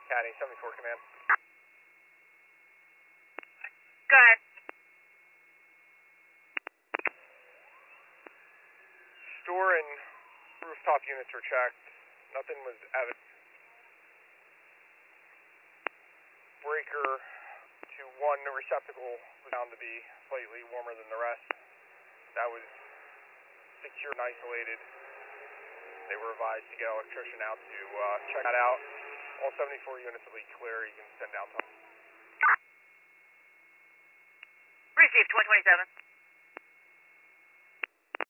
Caddy, 74 command. Go ahead. Store and rooftop units were checked. Nothing was evident. Breaker to one receptacle was found to be slightly warmer than the rest. That was secure and isolated. They were advised to get an electrician out to check that out. All 74 units will be clear. You can send down. Received 127.